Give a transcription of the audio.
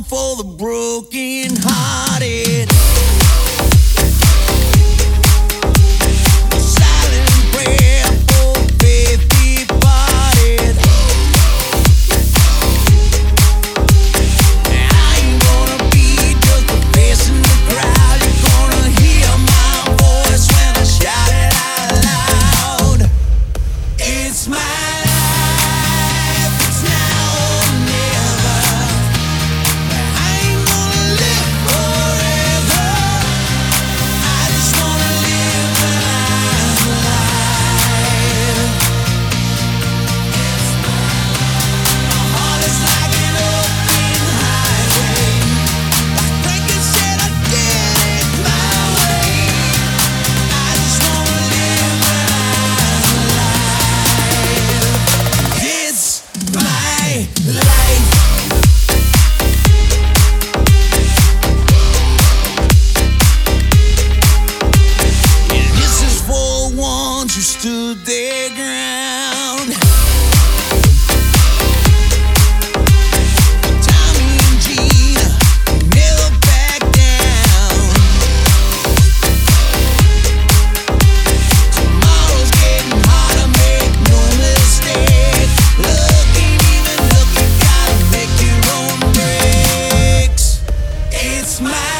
song for the broken hearted. Silent prayer for faith departed. I ain't gonna be just a face in the crowd. You're gonna hear my voice when I shout it out loud. It's my life, it's now or never. I ain't gonna live forever. I just wanna live when I'm alive. My heart is like an open highway. Like Franklin said, I did it my way. I just wanna live when I'm alive. It's my life. And this is for ones who stood their ground. Tommy and Gina never back down. Tomorrow's getting harder, make no mistake. Look ain't even look, you gotta make your own breaks. It's my